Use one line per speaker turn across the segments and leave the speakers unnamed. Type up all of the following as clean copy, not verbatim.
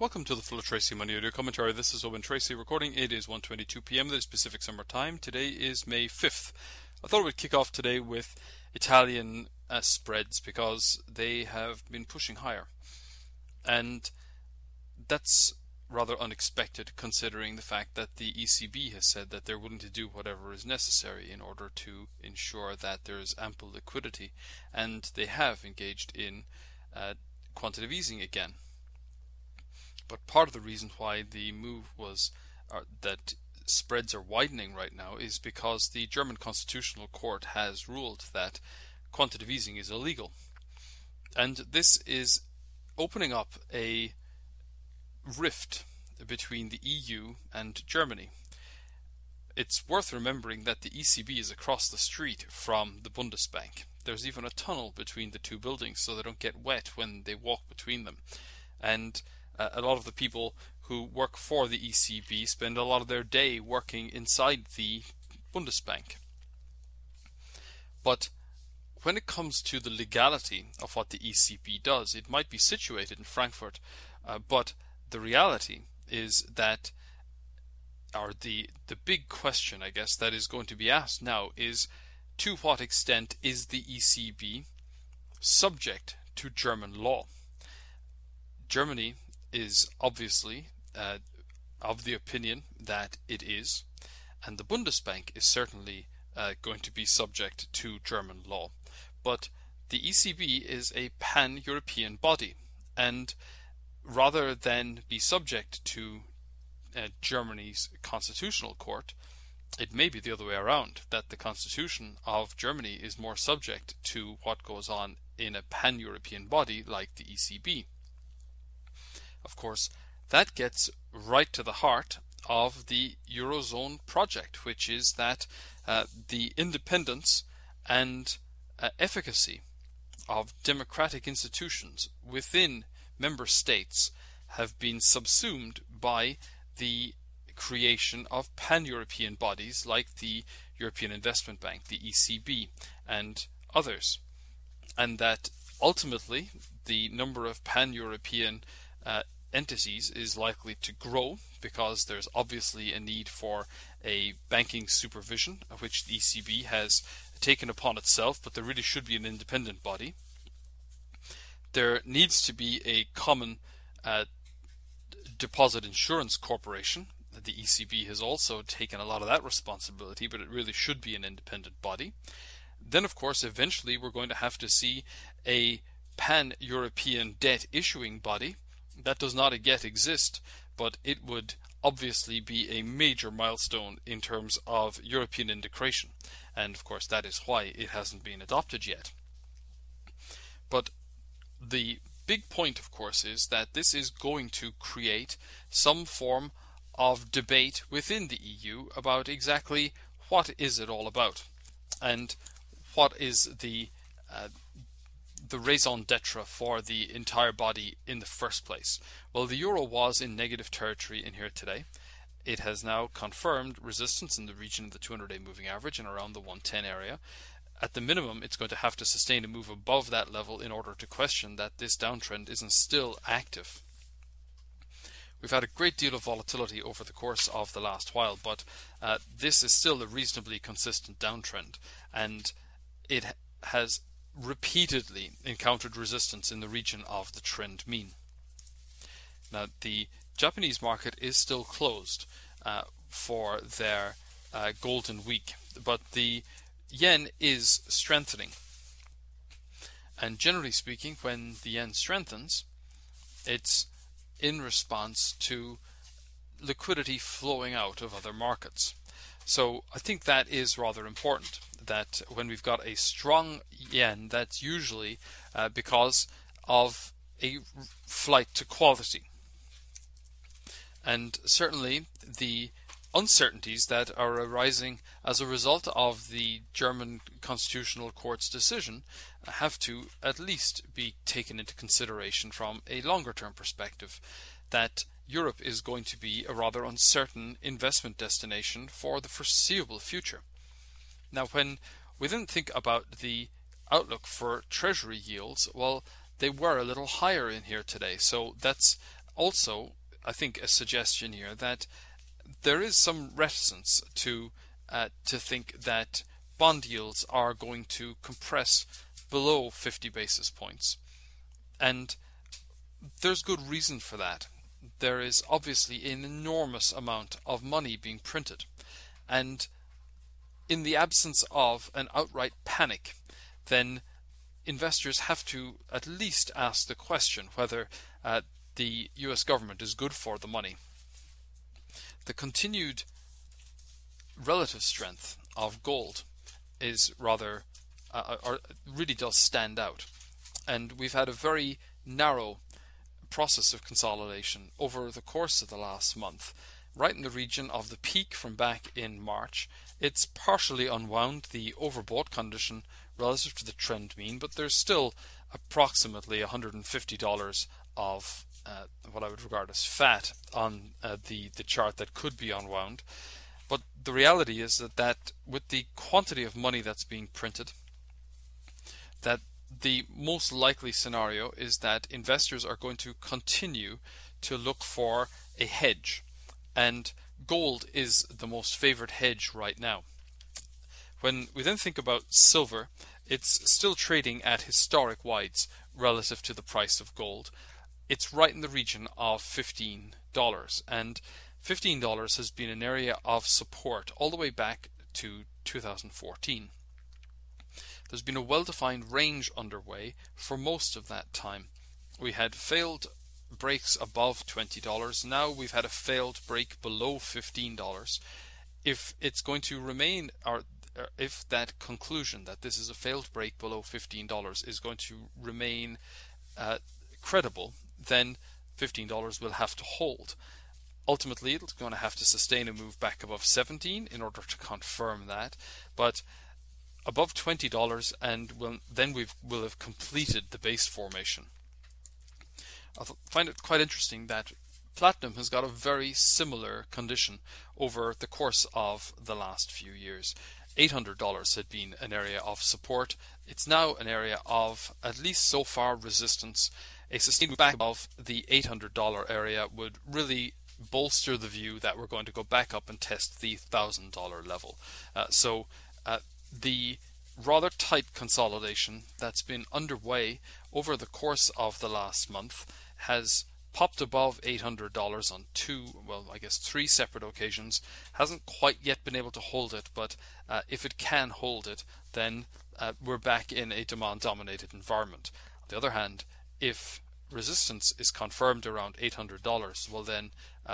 Welcome to the Full of Tracy Money Audio Commentary. This is Owen Tracy recording. It is 1:22 p.m. That is Pacific Summer Time. Today is May 5th. I thought we'd kick off today with Italian spreads because they have been pushing higher. And that's rather unexpected considering the fact that the ECB has said that they're willing to do whatever is necessary in order to ensure that there is ample liquidity. And they have engaged in quantitative easing again. But part of the reason why the move was that spreads are widening right now is because the German Constitutional Court has ruled that quantitative easing is illegal. And this is opening up a rift between the EU and Germany. It's worth remembering that the ECB is across the street from the Bundesbank. There's even a tunnel between the two buildings so they don't get wet when they walk between them. And a lot of the people who work for the ECB spend a lot of their day working inside the Bundesbank. But when it comes to the legality of what the ECB does, it might be situated in Frankfurt, but the reality is that, or the big question, I guess, that is going to be asked now is, to what extent is the ECB subject to German law? Germany is obviously of the opinion that it is, and the Bundesbank is certainly going to be subject to German law. But the ECB is a pan-European body, and rather than be subject to Germany's constitutional court, it may be the other way around, that the constitution of Germany is more subject to what goes on in a pan-European body like the ECB. Of course, that gets right to the heart of the Eurozone project, which is that the independence and efficacy of democratic institutions within member states have been subsumed by the creation of pan-European bodies like the European Investment Bank, the ECB, and others. And that ultimately the number of pan-European entities is likely to grow because there's obviously a need for a banking supervision, which the ECB has taken upon itself, but there really should be an independent body. There needs to be a common deposit insurance corporation. The ECB has also taken a lot of that responsibility, but it really should be an independent body. Then, of course, eventually we're going to have to see a pan-European debt issuing body. That does not yet exist, but it would obviously be a major milestone in terms of European integration. And of course that is why it hasn't been adopted yet. But the big point, of course, is that this is going to create some form of debate within the EU about exactly what is it all about and what is the raison d'etre for the entire body in the first place. Well, the euro was in negative territory in here today. It has now confirmed resistance in the region of the 200-day moving average and around the 110 area. At the minimum, it's going to have to sustain a move above that level in order to question that this downtrend isn't still active. We've had a great deal of volatility over the course of the last while, but this is still a reasonably consistent downtrend, and it has repeatedly encountered resistance in the region of the trend mean. Now, the Japanese market is still closed for their golden week, but the yen is strengthening. And generally speaking, when the yen strengthens, it's in response to liquidity flowing out of other markets. So I think that is rather important, that when we've got a strong yen, that's usually because of a flight to quality. And certainly the uncertainties that are arising as a result of the German Constitutional Court's decision have to at least be taken into consideration from a longer term perspective, that Europe is going to be a rather uncertain investment destination for the foreseeable future. Now, when we then think about the outlook for treasury yields, well, they were a little higher in here today, so that's also, I think, a suggestion here that there is some reticence to think that bond yields are going to compress below 50 basis points. And there's good reason for that. There is obviously an enormous amount of money being printed. And in the absence of an outright panic, then investors have to at least ask the question whether the US government is good for the money. The continued relative strength of gold is rather, or really does stand out. And we've had a very narrow process of consolidation over the course of the last month, right in the region of the peak from back in March. It's partially unwound the overbought condition relative to the trend mean, but there's still approximately $150 of what I would regard as fat on the chart that could be unwound. But the reality is that with the quantity of money that's being printed, that the most likely scenario is that investors are going to continue to look for a hedge, and gold is the most favored hedge right now. When we then think about silver, it's still trading at historic wides relative to the price of gold. It's right in the region of $15, and $15 has been an area of support all the way back to 2014. There's been a well-defined range underway for most of that time. We had failed breaks above $20. Now we've had a failed break below $15. If it's going to remain, or if that conclusion that this is a failed break below $15 is going to remain credible, then $15 will have to hold. Ultimately, it's going to have to sustain a move back above 17 in order to confirm that. But above $20, and then we'll have completed the base formation. I find it quite interesting that platinum has got a very similar condition over the course of the last few years. $800 had been an area of support. It's now an area of, at least so far, resistance. A sustained back above the $800 area would really bolster the view that we're going to go back up and test the $1,000 level. So the rather tight consolidation that's been underway over the course of the last month has popped above $800 on three separate occasions. Hasn't quite yet been able to hold it, but if it can hold it, then we're back in a demand-dominated environment. On the other hand, if resistance is confirmed around $800, well then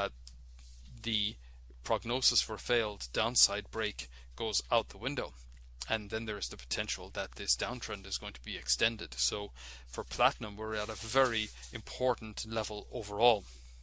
the prognosis for a failed downside break goes out the window. And then there is the potential that this downtrend is going to be extended. So for platinum, we're at a very important level overall.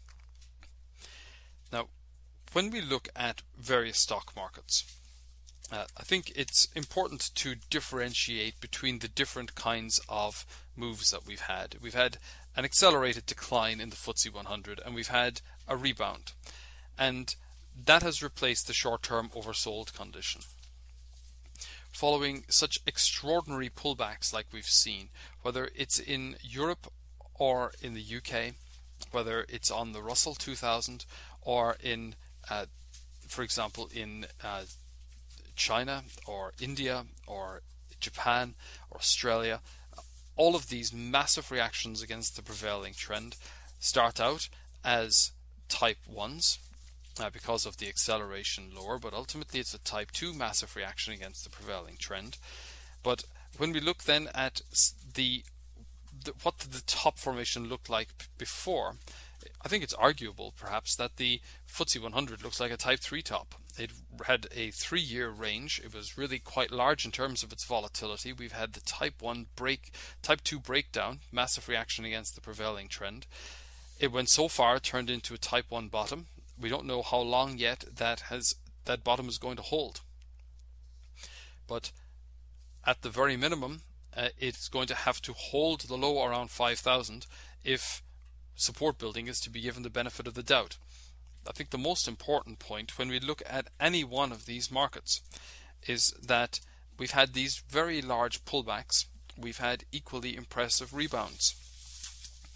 Now, when we look at various stock markets, I think it's important to differentiate between the different kinds of moves that we've had. We've had an accelerated decline in the FTSE 100, and we've had a rebound. And that has replaced the short-term oversold condition. Following such extraordinary pullbacks like we've seen, whether it's in Europe or in the UK, whether it's on the Russell 2000 or in, for example, in China or India or Japan or Australia, all of these massive reactions against the prevailing trend start out as type 1s, because of the acceleration lower, but ultimately it's a type 2 massive reaction against the prevailing trend. But when we look then at what did the top formation look like before, I think it's arguable perhaps that the FTSE 100 looks like a type 3 top. It had a 3-year range. It was really quite large in terms of its volatility. We've had the type 2 breakdown, massive reaction against the prevailing trend. It went so far, turned into a type 1 bottom. We don't know how long yet that bottom is going to hold. But at the very minimum, it's going to have to hold the low around 5,000 if support building is to be given the benefit of the doubt. I think the most important point when we look at any one of these markets is that we've had these very large pullbacks. We've had equally impressive rebounds.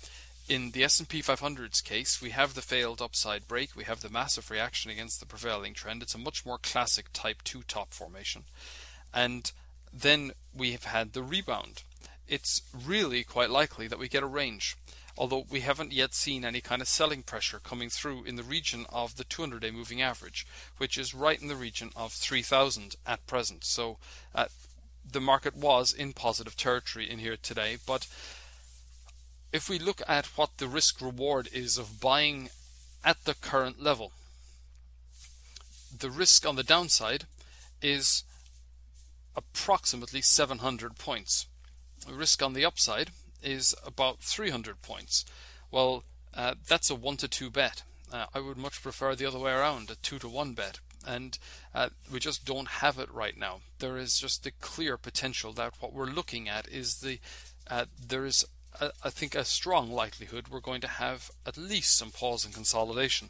in the S&P 500's case, we have the failed upside break, we have the massive reaction against the prevailing trend. It's a much more classic type 2 top formation. And then we have had the rebound. It's really quite likely that we get a range, although we haven't yet seen any kind of selling pressure coming through in the region of the 200-day moving average, which is right in the region of 3,000 at present. So the market was in positive territory in here today, but if we look at what the risk reward is of buying at the current level, the risk on the downside is approximately 700 points. The risk on the upside is about 300 points. Well, that's a 1 to 2 bet. I would much prefer the other way around, a 2 to 1 bet. And we just don't have it right now. There is just the clear potential that what we're looking at is there is I think a strong likelihood we're going to have at least some pause and consolidation.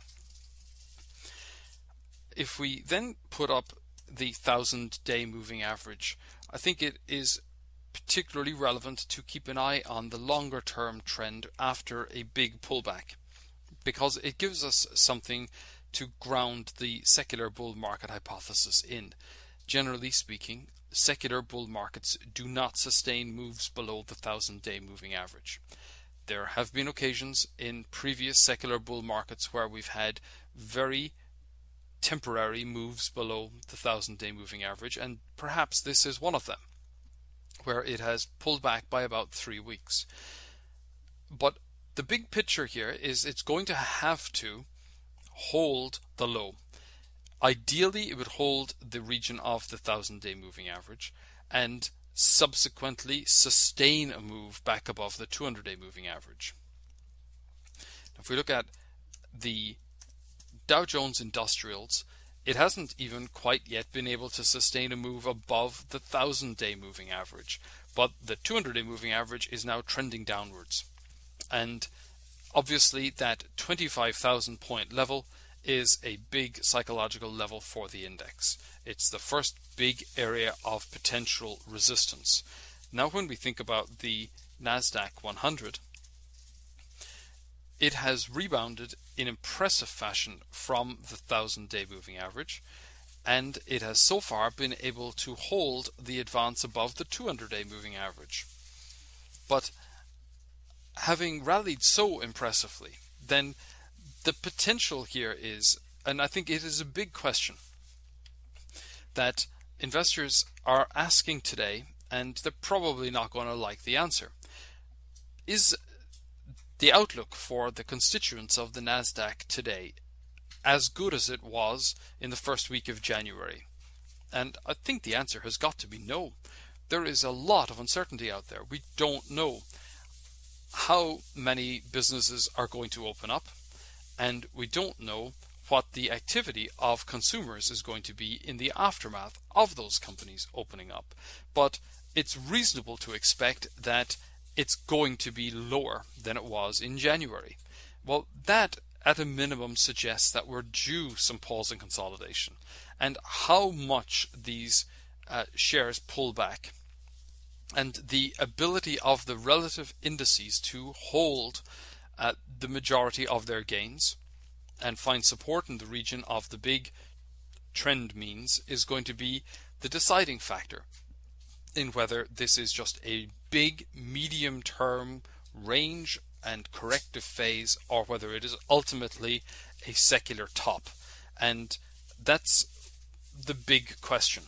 If we then put up the 1,000-day moving average, I think it is particularly relevant to keep an eye on the longer term trend after a big pullback, because it gives us something to ground the secular bull market hypothesis in. Generally speaking, secular bull markets do not sustain moves below the 1,000-day moving average. There have been occasions in previous secular bull markets where we've had very temporary moves below the 1,000-day moving average, and perhaps this is one of them, where it has pulled back by about 3 weeks. But the big picture here is it's going to have to hold the low. Ideally, it would hold the region of the 1,000-day moving average and subsequently sustain a move back above the 200-day moving average. If we look at the Dow Jones Industrials, it hasn't even quite yet been able to sustain a move above the 1,000-day moving average, but the 200-day moving average is now trending downwards. And obviously that 25,000 point level is a big psychological level for the index. It's the first big area of potential resistance. Now when we think about the Nasdaq 100, it has rebounded in impressive fashion from the 1,000-day moving average, and it has so far been able to hold the advance above the 200-day moving average. But having rallied so impressively, then the potential here is, and I think it is a big question that investors are asking today, and they're probably not going to like the answer. Is the outlook for the constituents of the Nasdaq today as good as it was in the first week of January? And I think the answer has got to be no. There is a lot of uncertainty out there. We don't know how many businesses are going to open up, and we don't know what the activity of consumers is going to be in the aftermath of those companies opening up. But it's reasonable to expect that it's going to be lower than it was in January. Well, that at a minimum suggests that we're due some pause and consolidation. And how much these shares pull back and the ability of the relative indices to hold the majority of their gains and find support in the region of the big trend means is going to be the deciding factor in whether this is just a big medium-term range and corrective phase or whether it is ultimately a secular top. And that's the big question.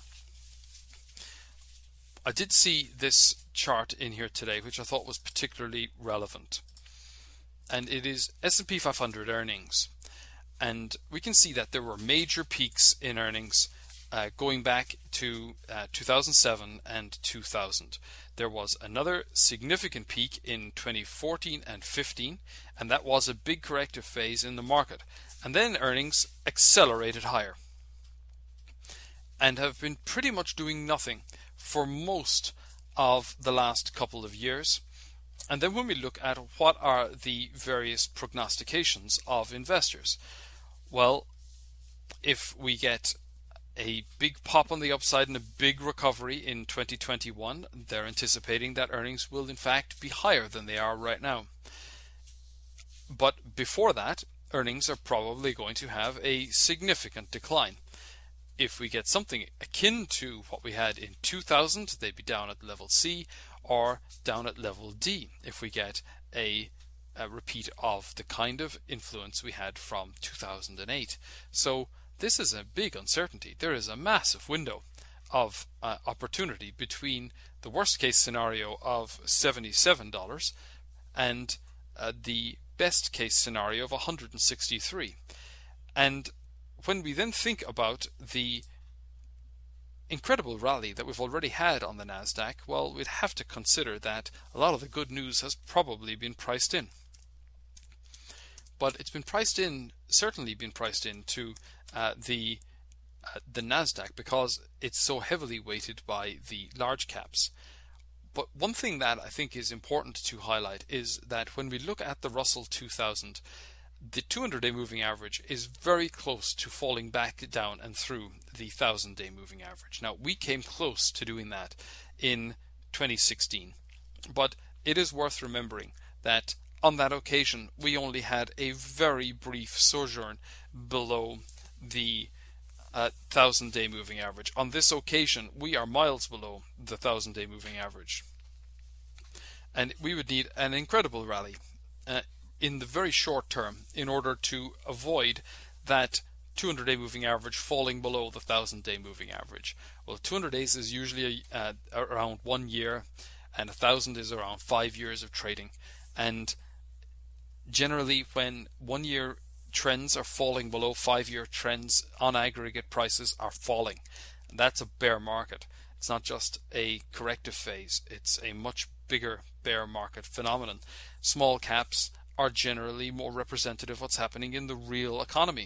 I did see this chart in here today which I thought was particularly relevant, and it is S&P 500 earnings, and we can see that there were major peaks in earnings going back to 2007 and 2000. There was another significant peak in 2014 and 15, and that was a big corrective phase in the market, and then earnings accelerated higher and have been pretty much doing nothing for most of the last couple of years. And then when we look at what are the various prognostications of investors, well, if we get a big pop on the upside and a big recovery in 2021, they're anticipating that earnings will in fact be higher than they are right now. But before that, earnings are probably going to have a significant decline. If we get something akin to what we had in 2000, they'd be down at level C or down at level D if we get a repeat of the kind of influence we had from 2008. So this is a big uncertainty. There is a massive window of opportunity between the worst case scenario of $77 and the best case scenario of 163. And when we then think about the incredible rally that we've already had on the Nasdaq, well, we'd have to consider that a lot of the good news has probably been priced in. But it's been priced in, certainly been priced into the Nasdaq, because it's so heavily weighted by the large caps. But one thing that I think is important to highlight is that when we look at the Russell 2000, the 200-day moving average is very close to falling back down and through the 1000-day moving average. Now, we came close to doing that in 2016, but it is worth remembering that on that occasion we only had a very brief sojourn below the 1000-day moving average. On this occasion, we are miles below the 1000-day moving average, and we would need an incredible rally in the very short term in order to avoid that 200-day moving average falling below the 1000-day moving average. Well, 200 days is usually around 1 year, and 1000 is around 5 years of trading. And generally, when 1 year trends are falling below 5 year trends, on aggregate prices are falling. And that's a bear market. It's not just a corrective phase, it's a much bigger bear market phenomenon. Small caps are generally more representative of what's happening in the real economy.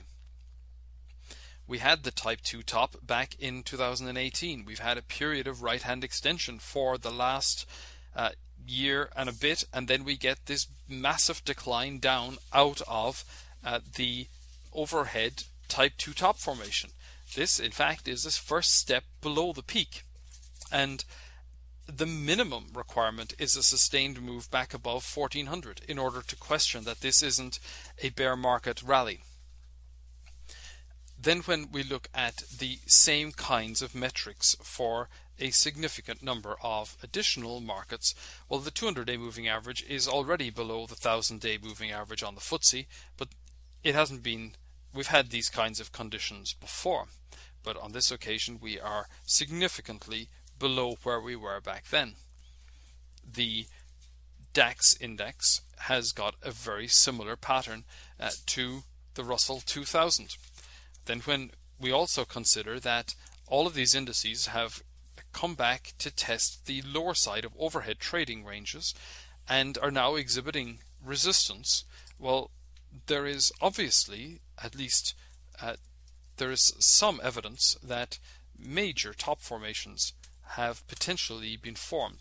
We had the Type 2 top back in 2018. We've had a period of right-hand extension for the last year and a bit, and then we get this massive decline down out of the overhead Type 2 top formation. This, in fact, is this first step below the peak. And the minimum requirement is a sustained move back above 1400 in order to question that this isn't a bear market rally. Then when we look at the same kinds of metrics for a significant number of additional markets, well, the 200-day moving average is already below the 1000-day moving average on the FTSE, but it hasn't been, we've had these kinds of conditions before, but on this occasion we are significantly below where we were back then. The DAX index has got a very similar pattern to the Russell 2000. Then when we also consider that all of these indices have come back to test the lower side of overhead trading ranges and are now exhibiting resistance, well, there is obviously, at least there is some evidence that major top formations have potentially been formed.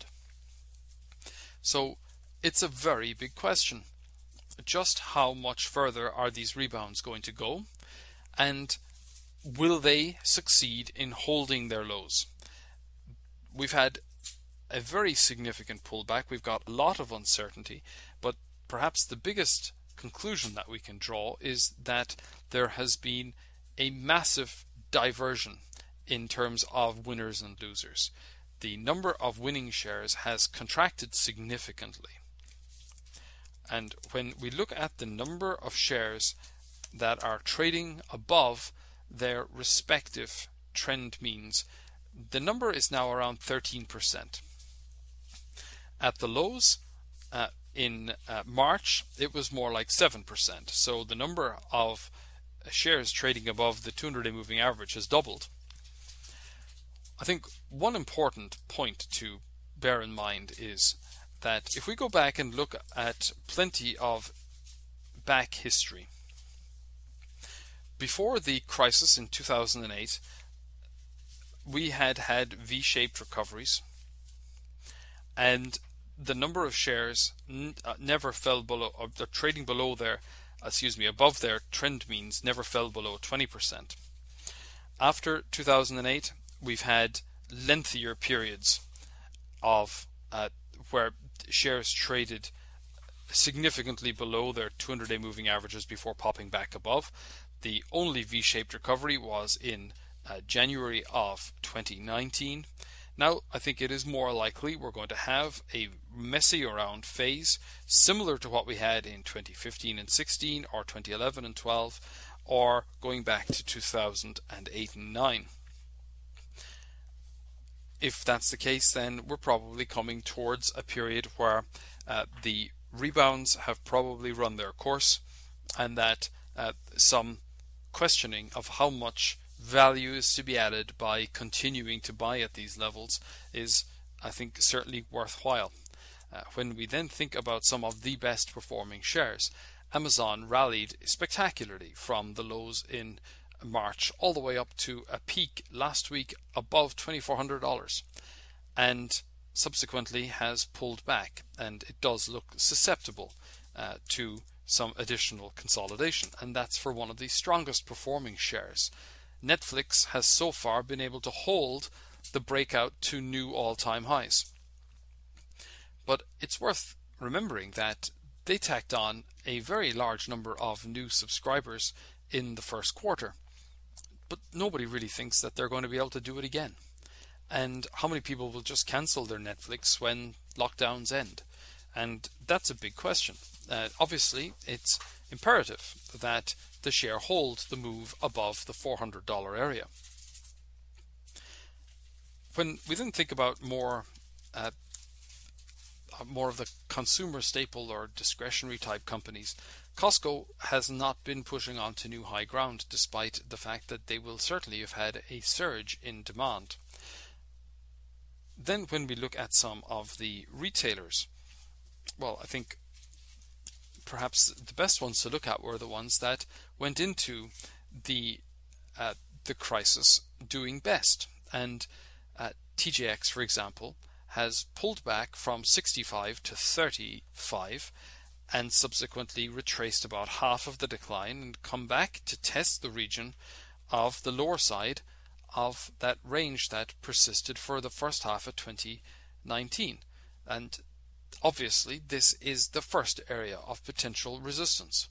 So it's a very big question. Just how much further are these rebounds going to go, and will they succeed in holding their lows? We've had a very significant pullback. We've got a lot of uncertainty, but perhaps the biggest conclusion that we can draw is that there has been a massive diversion in terms of winners and losers. The number of winning shares has contracted significantly. And when we look at the number of shares that are trading above their respective trend means, the number is now around 13%. At the lows in March, it was more like 7%. So the number of shares trading above the 200-day moving average has doubled. I think one important point to bear in mind is that if we go back and look at plenty of back history, before the crisis in 2008, we had V-shaped recoveries, and the number of shares never fell below, or the trading below their, above their trend means never fell below 20%. After 2008, we've had lengthier periods of where shares traded significantly below their 200-day moving averages before popping back above. The only V-shaped recovery was in January of 2019. Now, I think it is more likely we're going to have a messy around phase similar to what we had in 2015 and 16 or 2011 and 12 or going back to 2008 and 9. If that's the case, then we're probably coming towards a period where the rebounds have probably run their course and that some questioning of how much value is to be added by continuing to buy at these levels is, I think, certainly worthwhile. When we then think about some of the best performing shares, Amazon rallied spectacularly from the lows in March all the way up to a peak last week above $2,400 and subsequently has pulled back, and it does look susceptible to some additional consolidation, and that's for one of the strongest performing shares. Netflix has so far been able to hold the breakout to new all-time highs. But it's worth remembering that they tacked on a very large number of new subscribers in the first quarter. But nobody really thinks that they're going to be able to do it again. And how many people will just cancel their Netflix when lockdowns end? And that's a big question. Obviously, it's imperative that the share hold the move above the $400 area. When we then think about more of the consumer staple or discretionary type companies, Costco has not been pushing on to new high ground despite the fact that they will certainly have had a surge in demand. Then when we look at some of the retailers, well, I think perhaps the best ones to look at were the ones that went into the crisis doing best. And TJX, for example, has pulled back from 65 to 35 and subsequently retraced about half of the decline and come back to test the region of the lower side of that range that persisted for the first half of 2019. And obviously, this is the first area of potential resistance.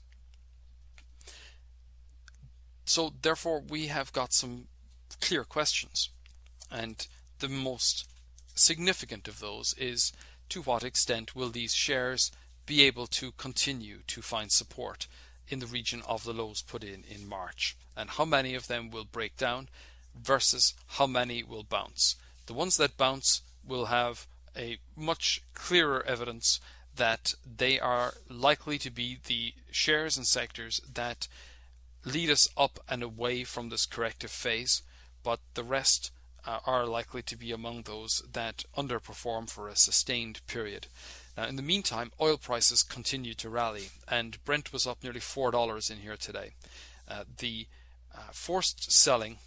So therefore, we have got some clear questions. And the most significant of those is, to what extent will these shares be able to continue to find support in the region of the lows put in March? And how many of them will break down versus how many will bounce? The ones that bounce will have a much clearer evidence that they are likely to be the shares and sectors that lead us up and away from this corrective phase, but the rest are likely to be among those that underperform for a sustained period. Now, in the meantime, oil prices continue to rally, and Brent was up nearly $4 in here today. The forced selling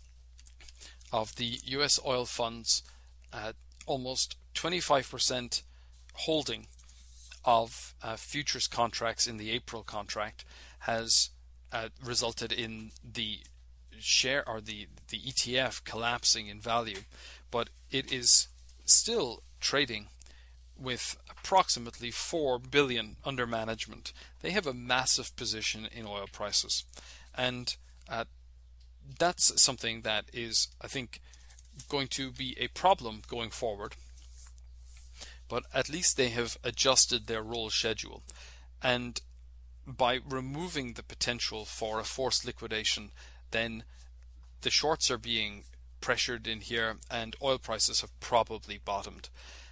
of the US oil funds, almost 25% holding of futures contracts in the April contract, has resulted in the share or the ETF collapsing in value, but it is still trading with approximately $4 billion under management. They have a massive position in oil prices, and that's something that is, I think, going to be a problem going forward. But at least they have adjusted their roll schedule, and by removing the potential for a forced liquidation, then the shorts are being pressured in here and oil prices have probably bottomed.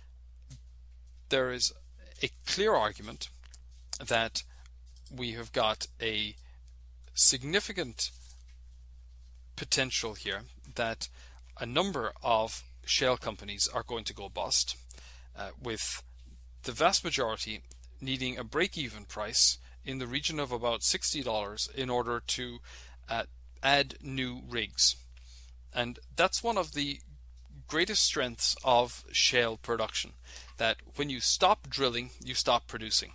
There is a clear argument that we have got a significant potential here that a number of shale companies are going to go bust, with the vast majority needing a break-even price in the region of about $60 in order to add new rigs. And that's one of the greatest strengths of shale production, that when you stop drilling, you stop producing.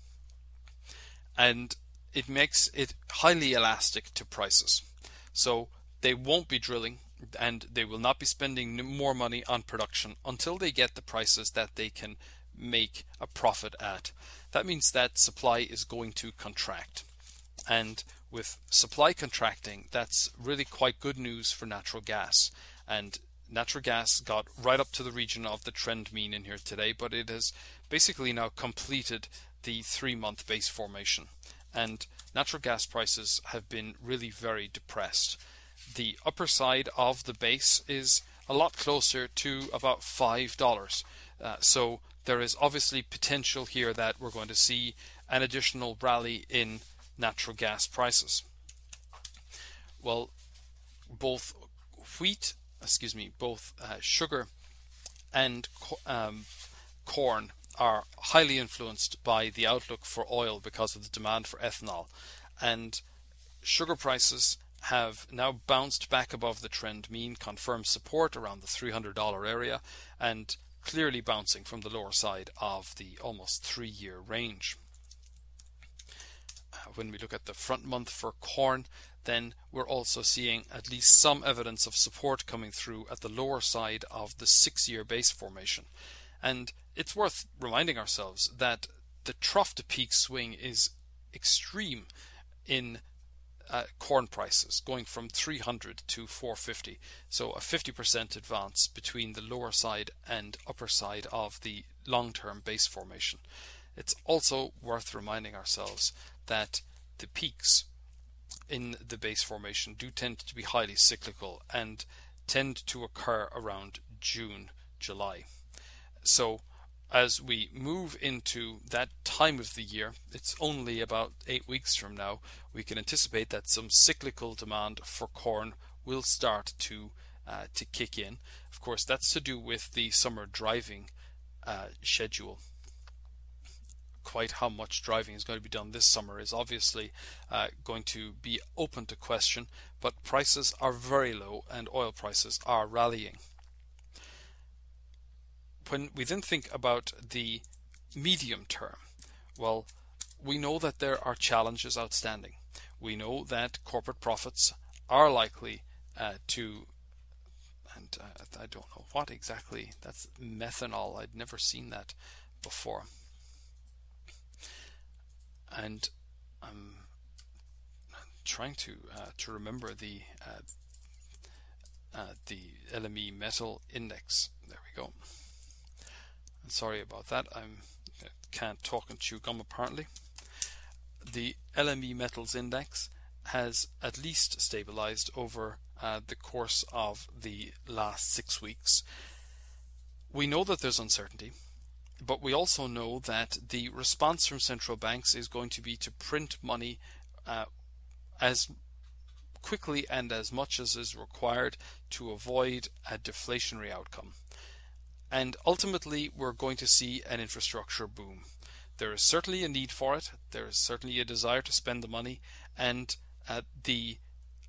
And it makes it highly elastic to prices. So they won't be drilling and they will not be spending more money on production until they get the prices that they can make a profit at. that means that supply is going to contract. And with supply contracting, that's really quite good news for natural gas. And natural gas got right up to the region of the trend mean in here today, but it has basically now completed the 3-month base formation. And natural gas prices have been really very depressed. The upper side of the base is a lot closer to about $5. So there is obviously potential here that we're going to see an additional rally in natural gas prices. Well, both sugar and corn are highly influenced by the outlook for oil because of the demand for ethanol, and sugar prices have now bounced back above the trend mean, confirmed support around the $300 area, and clearly bouncing from the lower side of the almost 3-year range. When we look at the front month for corn, then we're also seeing at least some evidence of support coming through at the lower side of the 6-year base formation. And it's worth reminding ourselves that the trough to peak swing is extreme in corn prices, going from 300 to 450. So a 50% advance between the lower side and upper side of the long-term base formation. It's also worth reminding ourselves that the peaks in the base formation do tend to be highly cyclical and tend to occur around June, July. So as we move into that time of the year, it's only about 8 weeks from now, we can anticipate that some cyclical demand for corn will start to kick in. Of course, that's to do with the summer driving schedule. Quite how much driving is going to be done this summer is obviously going to be open to question, but prices are very low and oil prices are rallying. When we then think about the medium term, well, we know that there are challenges outstanding. We know that corporate profits are likely I don't know what exactly, that's methanol, I'd never seen that before. And I'm trying to remember the LME metal index. There we go. Sorry about that. I can't talk and chew gum apparently. The LME metals index has at least stabilized over the course of the last 6 weeks. We know that there's uncertainty, but we also know that the response from central banks is going to be to print money as quickly and as much as is required to avoid a deflationary outcome. And ultimately, we're going to see an infrastructure boom. There is certainly a need for it. There is certainly a desire to spend the money, and the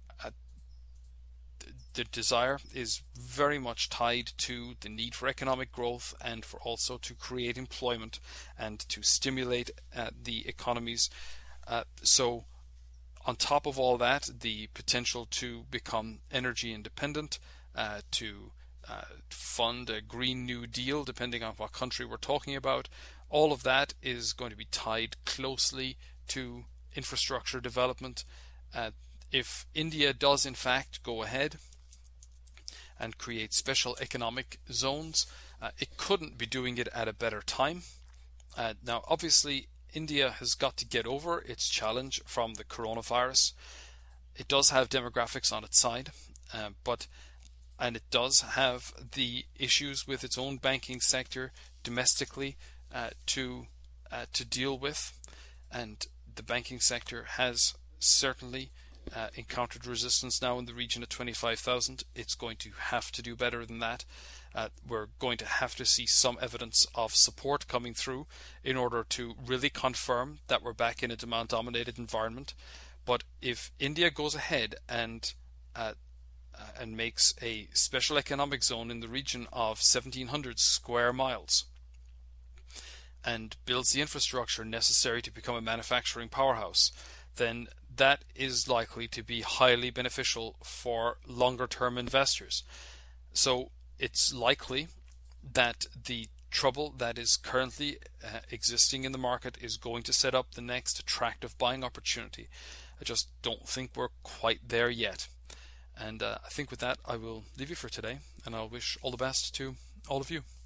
desire is very much tied to the need for economic growth and for also to create employment and to stimulate the economies. So on top of all that, the potential to become energy independent, to fund a Green New Deal, depending on what country we're talking about, all of that is going to be tied closely to infrastructure development. If India does in fact go ahead and create special economic zones, it couldn't be doing it at a better time. Now obviously India has got to get over its challenge from the coronavirus. It does have demographics on its side, and it does have the issues with its own banking sector domestically to deal with, and the banking sector has certainly encountered resistance now in the region of 25,000. It's going to have to do better than that. We're going to have to see some evidence of support coming through in order to really confirm that we're back in a demand-dominated environment. But if India goes ahead and makes a special economic zone in the region of 1,700 square miles and builds the infrastructure necessary to become a manufacturing powerhouse, then that is likely to be highly beneficial for longer term investors. So it's likely that the trouble that is currently existing in the market is going to set up the next attractive buying opportunity. I just don't think we're quite there yet. And I think with that, I will leave you for today, and I'll wish all the best to all of you.